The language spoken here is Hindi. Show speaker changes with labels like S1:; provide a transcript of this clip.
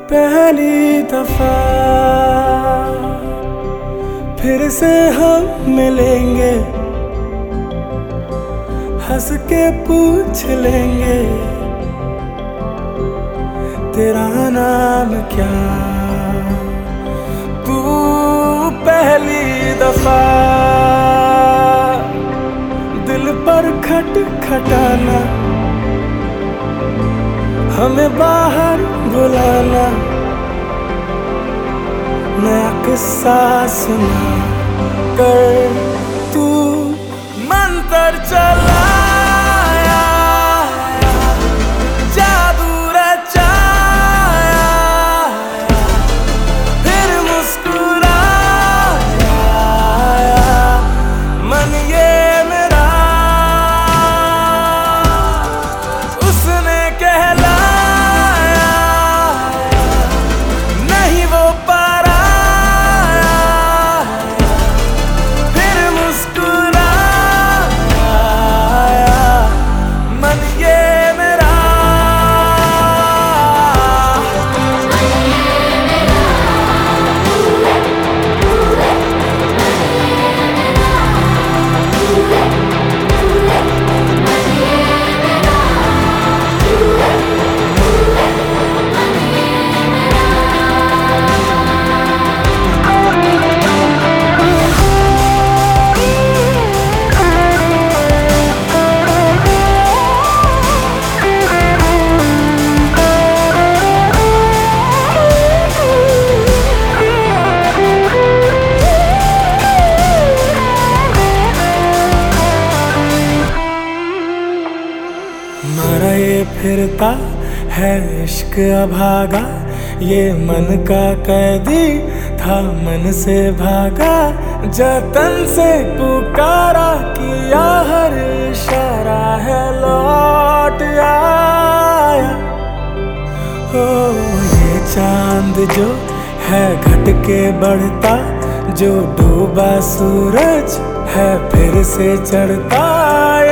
S1: पहली दफा फिर से हम मिलेंगे, हंस के पूछ लेंगे तेरा नाम क्या। तू पहली दफा दिल पर खटखटाना, हमें बाहर बुलाना, नया किस्सा सुना कर तू मंतर चलाया, जादू रचाया, फिर मुस्कुराया मन ये मेरा। उसने कहलाया नहीं वो पराया, फिर मुस्कुराया मन ये मेरा। मारा ये फिरता है इश्क अभागा, ये मन का कैदी था मन से भागा, जतन से पुकारा किया हर इशारा है लौट आया। ओ ये चांद जो है घट के बढ़ता, जो डूबा सूरज है फिर से चढ़ता,